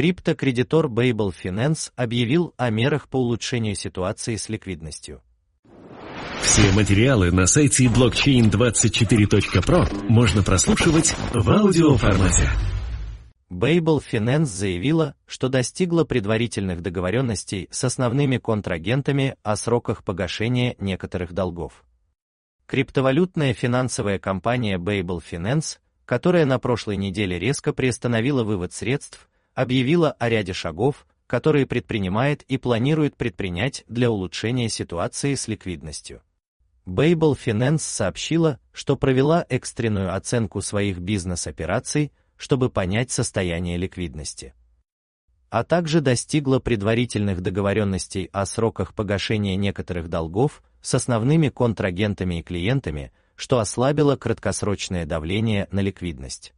Криптокредитор Babel Finance объявил о мерах по улучшению ситуации с ликвидностью. Все материалы на сайте blockchain24.pro можно прослушивать в аудиоформате. Babel Finance заявила, что достигла предварительных договоренностей с основными контрагентами о сроках погашения некоторых долгов. Криптовалютная финансовая компания Babel Finance, которая на прошлой неделе резко приостановила вывод средств, объявила о ряде шагов, которые предпринимает и планирует предпринять для улучшения ситуации с ликвидностью. Babel Finance сообщила, что провела экстренную оценку своих бизнес-операций, чтобы понять состояние ликвидности, а также достигла предварительных договоренностей о сроках погашения некоторых долгов с основными контрагентами и клиентами, что ослабило краткосрочное давление на ликвидность.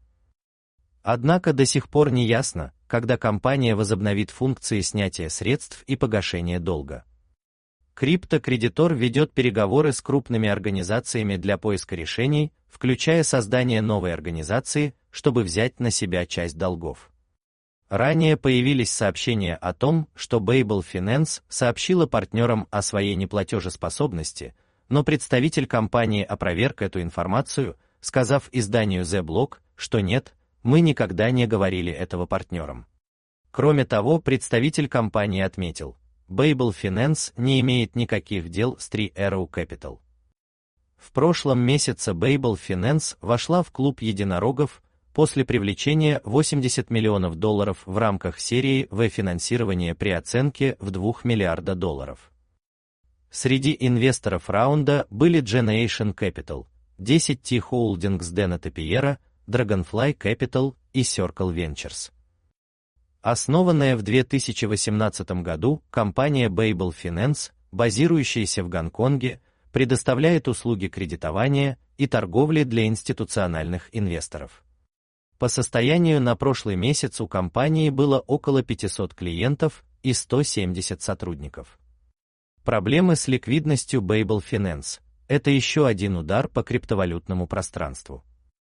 Однако до сих пор не ясно, когда компания возобновит функции снятия средств и погашения долга. Криптокредитор ведет переговоры с крупными организациями для поиска решений, включая создание новой организации, чтобы взять на себя часть долгов. Ранее появились сообщения о том, что Babel Finance сообщила партнерам о своей неплатежеспособности, но представитель компании опроверг эту информацию, сказав изданию The Block, что нет, мы никогда не говорили этого партнерам. Кроме того, представитель компании отметил, Babel Finance не имеет никаких дел с Three Arrow Capital. В прошлом месяце Babel Finance вошла в клуб единорогов после привлечения $80 миллионов в рамках серии В-финансирования при оценке в $2 миллиарда. Среди инвесторов раунда были Generation Capital, 10T Holdings Дэна Тапиера, Dragonfly Capital и Circle Ventures. Основанная в 2018 году, компания Babel Finance, базирующаяся в Гонконге, предоставляет услуги кредитования и торговли для институциональных инвесторов. По состоянию на прошлый месяц у компании было около 500 клиентов и 170 сотрудников. Проблемы с ликвидностью Babel Finance – это еще один удар по криптовалютному пространству.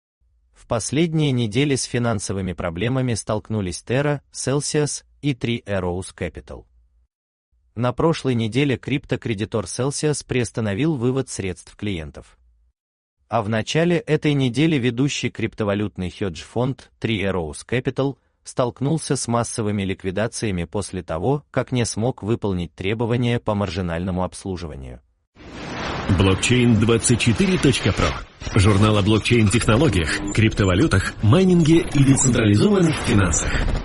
В последние недели с финансовыми проблемами столкнулись Terra, Celsius и Three Arrows Capital. На прошлой неделе криптокредитор Celsius приостановил вывод средств клиентов. А в начале этой недели ведущий криптовалютный хедж-фонд Three Arrows Capital столкнулся с массовыми ликвидациями после того, как не смог выполнить требования по маржинальному обслуживанию. Blockchain24.pro. Журнал о блокчейн-технологиях, криптовалютах, майнинге и децентрализованных финансах.